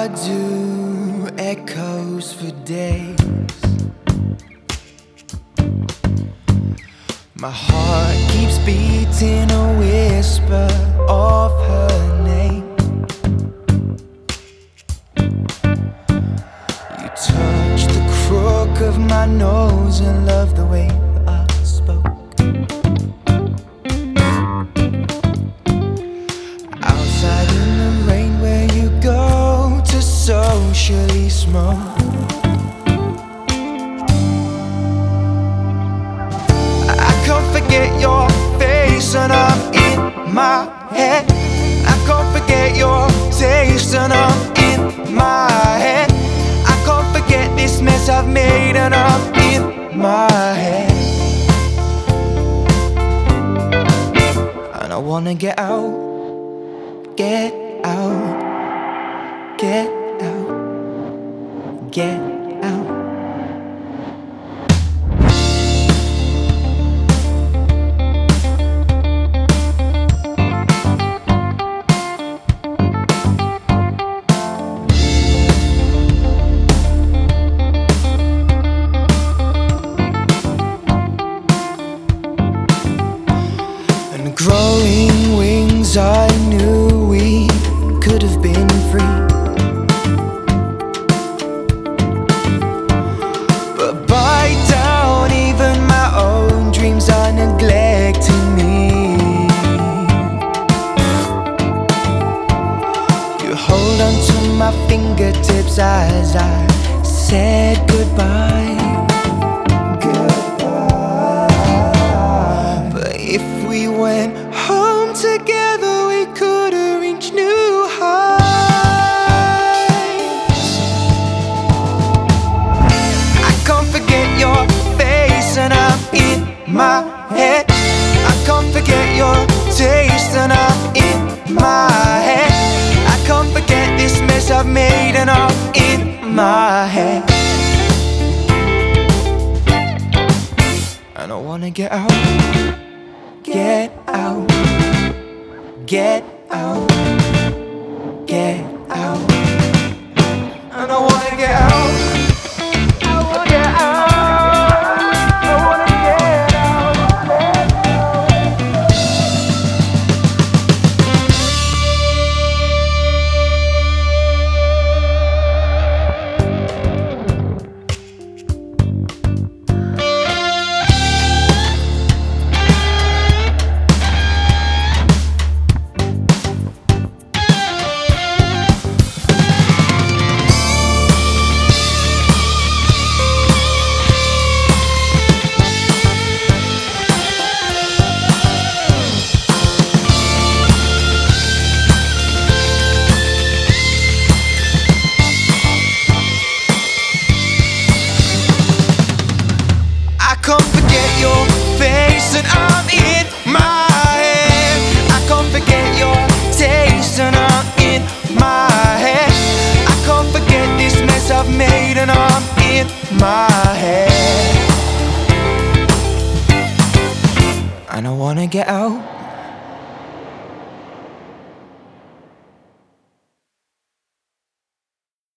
I do echoes for days. My heart keeps beating a whisper of her name. You touch the crook of my nose and love the way I spoke. Outside in the rain where you go to socially smoke. Forget your face and I'm in my head. I can't forget your taste and I'm in my head. I can't forget this mess I've made and I'm in my head. And I wanna get out, get out, get out, get out. Growing wings, I knew we could have been free. But bite down, even my own dreams are neglecting me. You hold on to my fingertips as I said goodbye. We went home together, we could have reached new heights. I can't forget your face and I'm in my head. I can't forget your taste and I'm in my head. I can't forget this mess I've made and I'm in my head. And I wanna get out. Get out, get out, get out. And I wanna get out. I wanna get out. I wanna get out. I can't forget your face and I'm in my head. I can't forget your taste and I'm in my head. I can't forget this mess I've made and I'm in my head. And I wanna get out.